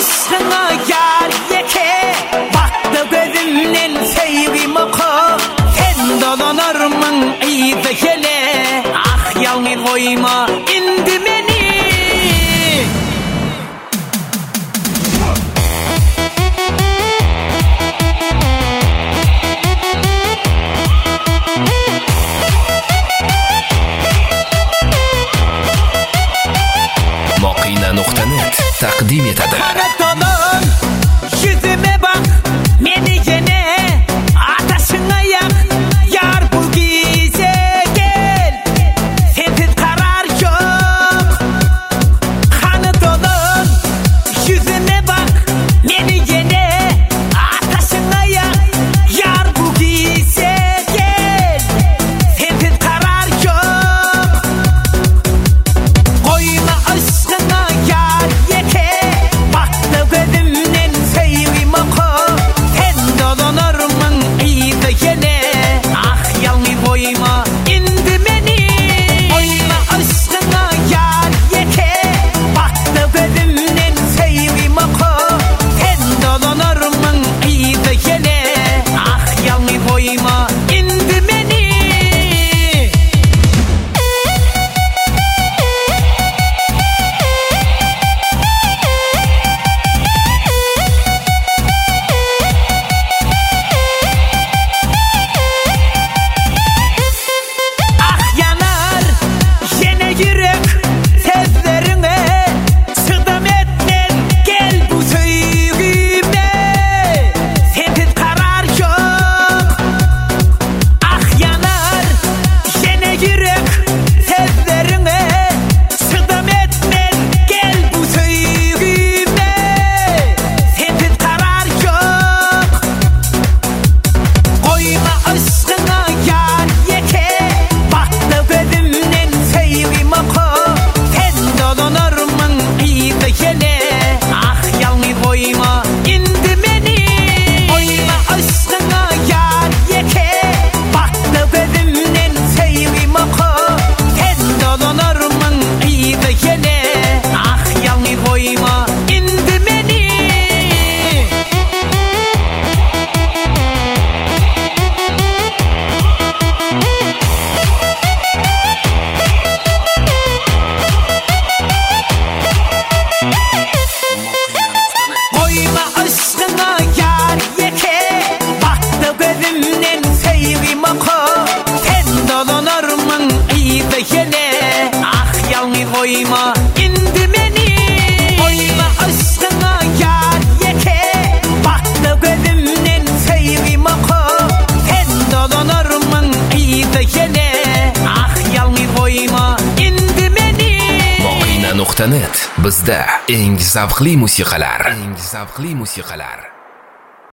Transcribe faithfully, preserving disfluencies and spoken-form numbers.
aşkına yar yeke baktı gözümden sevgim oku sen dolanırmın iyide hele ah yalnız koyma indi beni Moqina nuqta net taqdim etadi. Kanatolun yüzüme bak meni yine ateşine yak yar bu gize gel sensiz karar yok. Kanatolun yüzüme bak meni yine ateşine yak yar bu gize gel sensiz karar yok. Koyma aşkına yar yeke baktı gözümden sevgim oku sen dolanırmın iyide gele ah yalnız koyma indi beni koyma aşkına yar yeke baktı gözümden sevgim oku sen dolanırmın iyide gele ah yalnız koyma indi beni Ah yanar yine yürek sözlerine sıdam etmez gel bu sevgime sensiz karar yok. Ah yanar yine yürek sözlerine sıdam etmez gel bu sevgime sensiz karar yok. Koyma aşkına yar yeke baktı gözümden sevgim oku sen dolanırmın iyide gele ah yalnız koyma indi beni koyma aşkına yar yeke baktı gözümden sevgim oku sen dolanırmın iyide gele ah yalnız koyma indi beni. Koyma aşkına yar yeke baktı gözümden sevgim oku sen dolanırmın iyide gele ah yalnız koyma indi beni koyma aşkına yar yeke baktı gözümden sevgim oku sen dolanırmın iyide gele ah yalnız koyma indi beni Moqina nuqta net bizda eng zavqli musiqalar eng zavqli musiqalar